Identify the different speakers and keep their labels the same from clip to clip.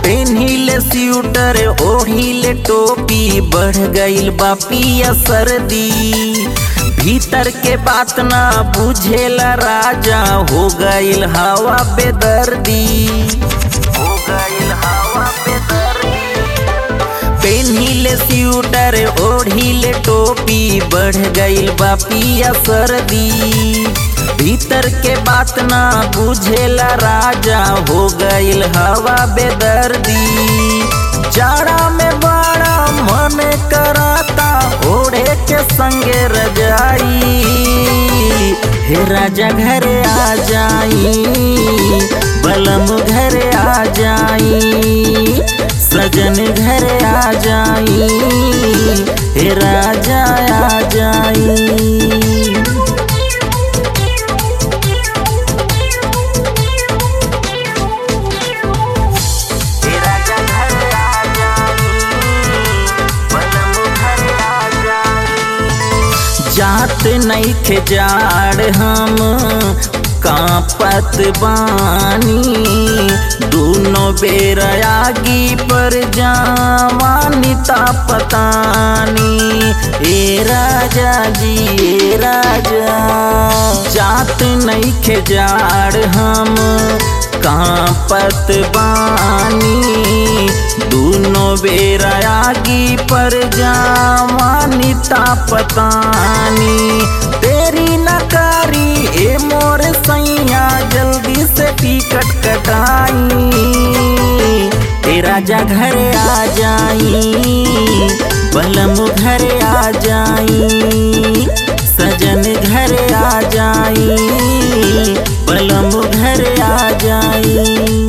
Speaker 1: पेन्हिले sweater ओढ़िले टोपी, बढ़ गईल बा पिया सर्दी। भीतर के बात ना बुझेला राजा, हो गईल हवा बेदर्दी, हो गईल हवा बेदर्दी। पेन्हिले स्वेटर ओढ़िले टोपी, बढ़ गईल बा पिया सर्दी। भीतर के बात ना बुझेला राजा, हो गईल हवा बेदर्दी। जाड़ा में बड़ा मन कराता, ओढ़े के संगे रजाई। हे राजा घरे आ जाई, बलम घरे आ जाई, सजन घरे आ जाई, हे राजा आ जाई। जात नइखे जाड़ हम कांपत बानी, दोनों बेर आगी पर जवानी तापतानी। ए राजा जी ए राजा, जात नइखे जाड़ हम कांपत बानी, दोनों बेर आगी पर जवानी तापतानी। तेरी नकारी ए मोर सैया, जल्दी से टिकट कटाई। ए राजा घरे आ जाई, बलम घरे आ जाई, सजन घरे आ जाई, बलम घरे आ जाई।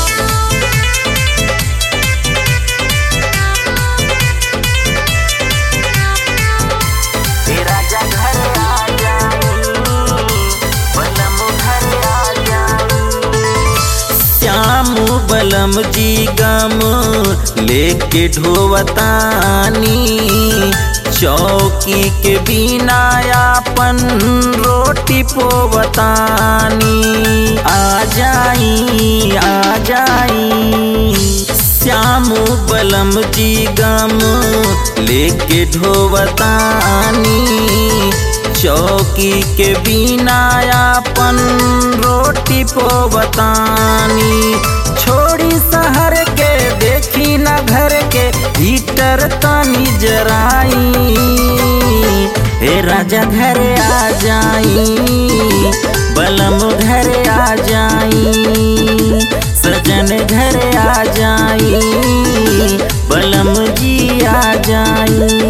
Speaker 1: बलम जी गम लेके ढोवतानी, चौकी के बिना आपन रोटी पोवतानी। आ जाई आ जाई, श्याम बलम जी गम लेके ढोवतानी, चौकी के बिना आपन रोटी पोवतानी। छोड़ी शहर के देखी ना घर के, हीटर तानी जराई। हे राजा घरे आ जाई, बलम घरे आ जाई, सजन घरे आ जाई, बलम जी आ जाई।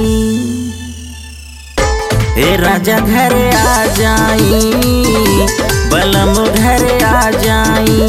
Speaker 1: हे राजा घरे आ जाई, बलम घरे आ जाई,